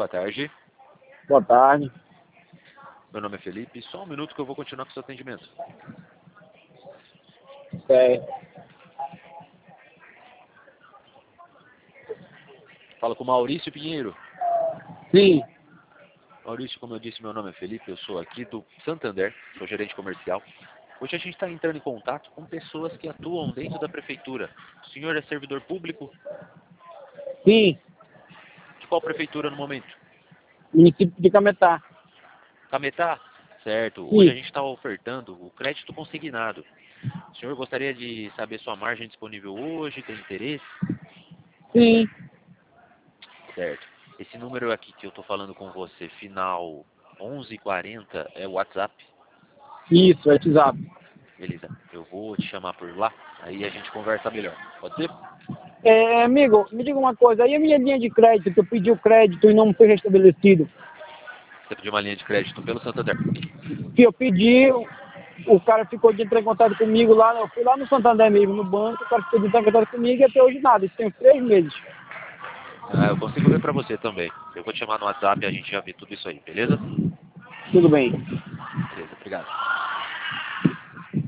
boa tarde. Boa tarde. Meu nome é Felipe. Só um minuto que eu vou continuar com o seu atendimento. Certo. Fala com o Maurício Pinheiro. Sim. Maurício, como eu disse, meu nome é Felipe. Eu sou aqui do Santander. Sou gerente comercial. Hoje a gente está entrando em contato com pessoas que atuam dentro da prefeitura. O senhor é servidor público? Sim. De qual prefeitura no momento? Município de Cametá. Cametá? Certo. Hoje a Sim. gente está ofertando o crédito consignado. O senhor gostaria de saber sua margem disponível hoje? Tem interesse? Sim. Certo. Esse número aqui que eu estou falando com você, final 1140, é o WhatsApp? Isso, WhatsApp. Beleza. Eu vou te chamar por lá, aí a gente conversa melhor. Pode ser? Amigo, me diga uma coisa. Aí a minha linha de crédito, que eu pedi o crédito e não foi restabelecido. Você pediu uma linha de crédito pelo Santander. Que eu pedi, o cara ficou de entrar em contato comigo lá. Eu fui lá no Santander mesmo, no banco. O cara ficou de entrar em contato comigo e até hoje nada. Isso tem uns 3 meses. Ah, eu consigo ver pra você também. Eu vou te chamar no WhatsApp e a gente já vê tudo isso aí, beleza? Tudo bem. Beleza, obrigado.